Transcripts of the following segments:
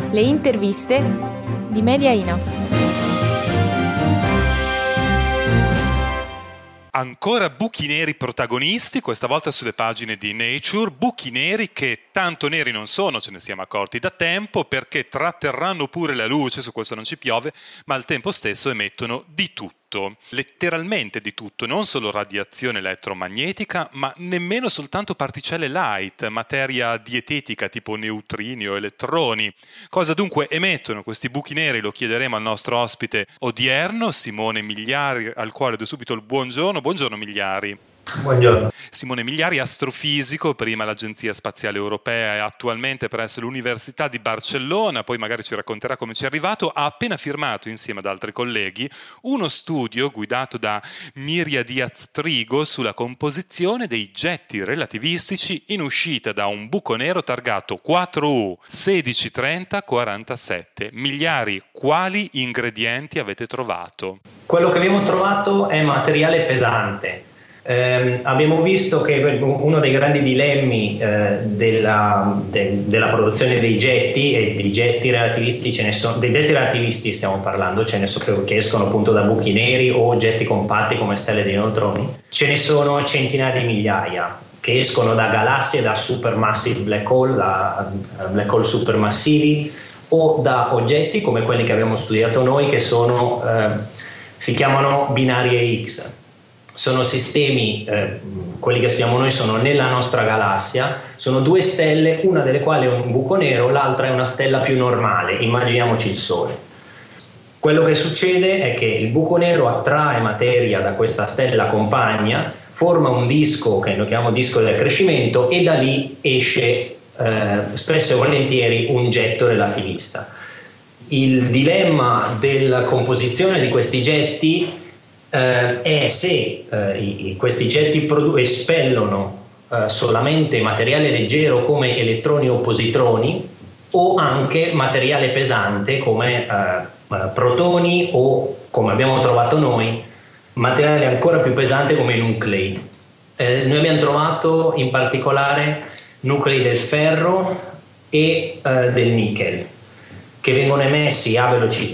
Le interviste di Media Enough. Ancora buchi neri protagonisti, questa volta sulle pagine di Nature, buchi neri che tanto neri non sono, ce ne siamo accorti da tempo, perché tratterranno pure la luce, su questo non ci piove, ma al tempo stesso emettono di tutto, letteralmente di tutto, non solo radiazione elettromagnetica, ma nemmeno soltanto particelle light, materia dietetica tipo neutrini o elettroni. Cosa dunque emettono questi buchi neri? Lo chiederemo al nostro ospite odierno, Simone Migliari, al quale do subito il buongiorno. Buongiorno Migliari. Buongiorno. Simone Migliari, astrofisico, prima all'Agenzia Spaziale Europea e attualmente presso l'Università di Barcellona, poi magari ci racconterà come ci è arrivato. Ha appena firmato insieme ad altri colleghi uno studio guidato da Miria Diaz-Trigo sulla composizione dei getti relativistici in uscita da un buco nero targato 4U 163047. Migliari, quali ingredienti avete trovato? Quello che abbiamo trovato è materiale pesante. Abbiamo visto che uno dei grandi dilemmi della produzione dei getti e dei getti relativisti, dei getti relativisti stiamo parlando, ce ne sono che escono appunto da buchi neri o oggetti compatti come stelle di neutroni, ce ne sono centinaia di migliaia che escono da galassie, da supermassive black hole, da black hole supermassivi, o da oggetti come quelli che abbiamo studiato noi, che sono si chiamano binarie X. Sono sistemi, quelli che studiamo noi sono nella nostra galassia, sono due stelle, una delle quali è un buco nero, l'altra è una stella più normale, immaginiamoci il Sole. Quello che succede è che il buco nero attrae materia da questa stella compagna, forma un disco che noi chiamiamo disco del accrescimento, e da lì esce spesso e volentieri un getto relativista. Il dilemma della composizione di questi getti è se questi getti espellono solamente materiale leggero come elettroni o positroni, o anche materiale pesante come protoni, o, come abbiamo trovato noi, materiale ancora più pesante come i nuclei. Noi abbiamo trovato in particolare nuclei del ferro e del nickel, che vengono emessi a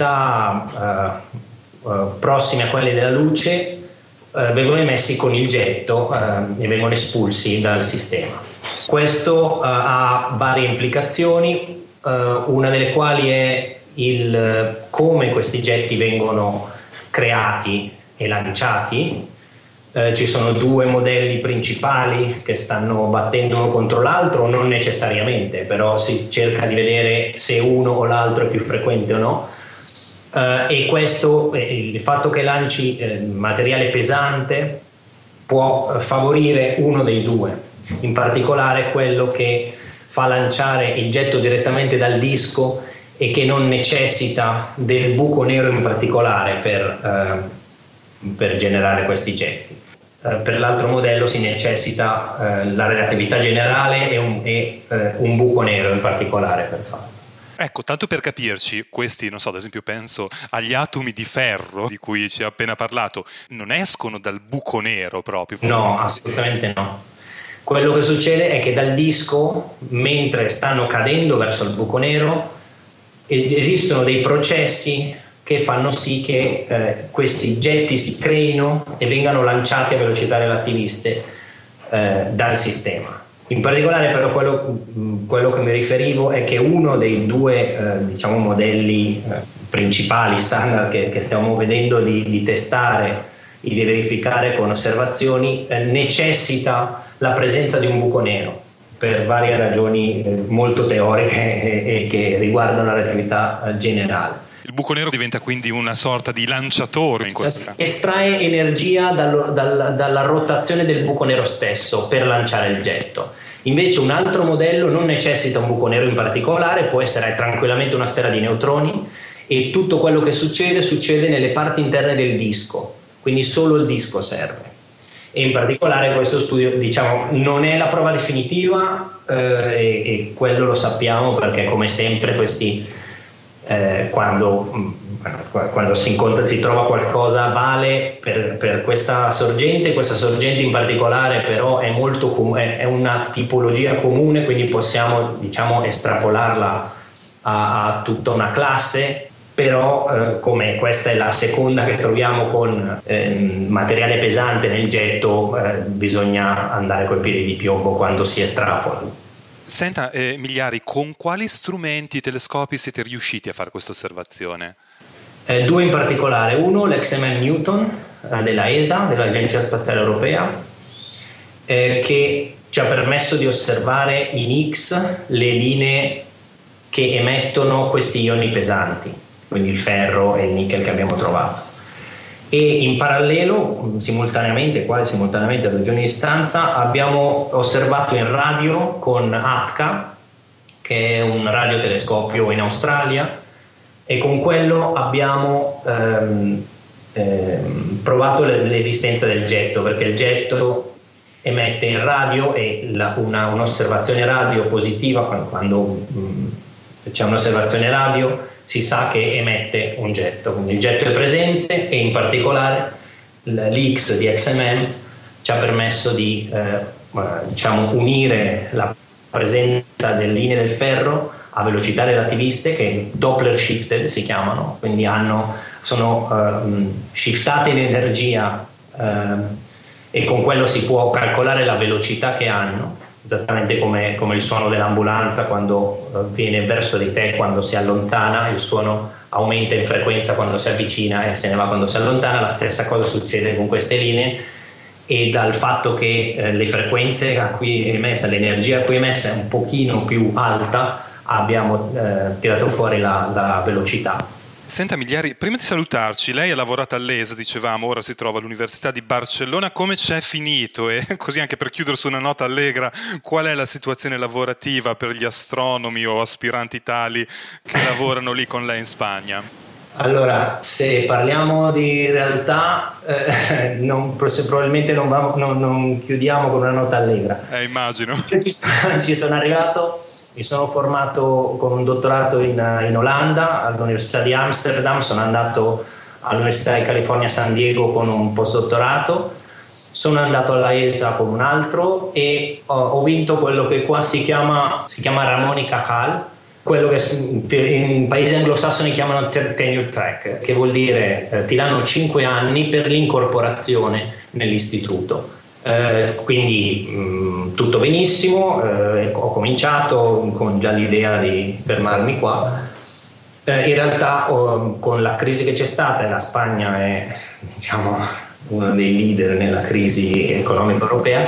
velocità prossimi a quelli della luce, vengono emessi con il getto e vengono espulsi dal sistema. Questo ha varie implicazioni, una delle quali è come questi getti vengono creati e lanciati. Ci sono due modelli principali che stanno battendo uno contro l'altro, non necessariamente, però si cerca di vedere se uno o l'altro è più frequente o no. E questo, il fatto che lanci materiale pesante può favorire uno dei due, in particolare quello che fa lanciare il getto direttamente dal disco e che non necessita del buco nero in particolare per generare questi getti. Per l'altro modello si necessita la relatività generale e un buco nero in particolare per farlo. Ecco, tanto per capirci, questi, non so, ad esempio penso agli atomi di ferro di cui ci ha appena parlato, non escono dal buco nero proprio? No, assolutamente no. Quello che succede è che dal disco, mentre stanno cadendo verso il buco nero, esistono dei processi che fanno sì che questi getti si creino e vengano lanciati a velocità relativiste dal sistema. In particolare però quello che mi riferivo è che uno dei due modelli principali standard che stiamo vedendo di testare e di verificare con osservazioni necessita la presenza di un buco nero per varie ragioni molto teoriche e che riguardano la relatività generale. Il buco nero diventa quindi una sorta di lanciatore in questo caso. Estrae energia dalla rotazione del buco nero stesso per lanciare il getto. Invece un altro modello non necessita un buco nero in particolare, può essere tranquillamente una stella di neutroni, e tutto quello che succede nelle parti interne del disco, quindi solo il disco serve. E in particolare questo studio, non è la prova definitiva, e quello lo sappiamo perché, come sempre, questi quando si trova qualcosa vale per questa sorgente in particolare, però è molto è una tipologia comune, quindi possiamo estrapolarla ha tutta una classe, però come questa è la seconda che troviamo con materiale pesante nel getto, bisogna andare coi piedi di piombo quando si estrapola. Senta, Migliari, con quali strumenti telescopi siete riusciti a fare questa osservazione? Due in particolare, uno l'XMM Newton della ESA, dell'Agenzia Spaziale Europea, che ci ha permesso di osservare in X le linee che emettono questi ioni pesanti, quindi il ferro e il nickel che abbiamo trovato. E in parallelo, quasi simultaneamente a 2 giorni di distanza, abbiamo osservato in radio con ATCA, che è un radiotelescopio in Australia, e con quello abbiamo provato l'esistenza del getto, perché il getto emette in radio e un'osservazione radio positiva, quando c'è un'osservazione radio si sa che emette un getto, quindi il getto è presente, e in particolare l'X di XMM ci ha permesso di unire la presenza delle linee del ferro a velocità relativiste, che Doppler shifted si chiamano, quindi sono shiftate in energia, e con quello si può calcolare la velocità che hanno, esattamente come il suono dell'ambulanza quando viene verso di te, quando si allontana il suono aumenta in frequenza quando si avvicina e se ne va quando si allontana. La stessa cosa succede con queste linee, e dal fatto che le frequenze a cui è emessa, l'energia a cui è emessa è un pochino più alta, abbiamo tirato fuori la velocità. Senta Migliari, prima di salutarci, lei ha lavorato all'ESA, dicevamo, ora si trova all'Università di Barcellona. Come c'è finito? E così, anche per chiudere su una nota allegra, qual è la situazione lavorativa per gli astronomi o aspiranti tali che lavorano lì con lei in Spagna? Allora, se parliamo di realtà, probabilmente non chiudiamo con una nota allegra. Immagino. Ci sono arrivato. Mi sono formato con un dottorato in Olanda, all'Università di Amsterdam, sono andato all'Università di California San Diego con un postdottorato, sono andato alla ESA con un altro e ho vinto quello che qua si chiama Ramon y Cajal, quello che in paesi anglosassoni chiamano tenure track, che vuol dire ti danno 5 anni per l'incorporazione nell'istituto. Quindi tutto benissimo, ho cominciato con già l'idea di fermarmi qua. In realtà con la crisi che c'è stata, e la Spagna è uno dei leader nella crisi economica europea,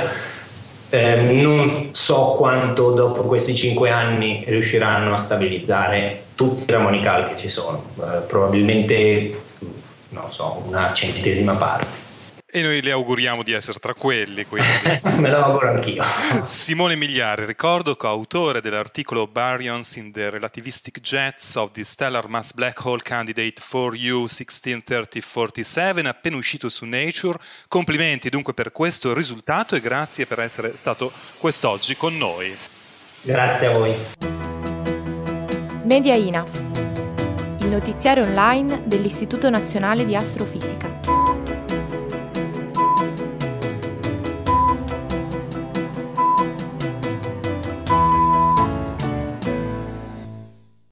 non so quanto dopo questi 5 anni riusciranno a stabilizzare tutti i ramonical che ci sono, probabilmente una centesima parte. E noi le auguriamo di essere tra quelli. Me lo auguro anch'io. Simone Migliari, ricordo coautore dell'articolo Baryons in the Relativistic Jets of the Stellar Mass Black Hole Candidate 4U 163047, appena uscito su Nature. Complimenti dunque per questo risultato e grazie per essere stato quest'oggi con noi. Grazie a voi. Media INAF, il notiziario online dell'Istituto Nazionale di Astrofisica.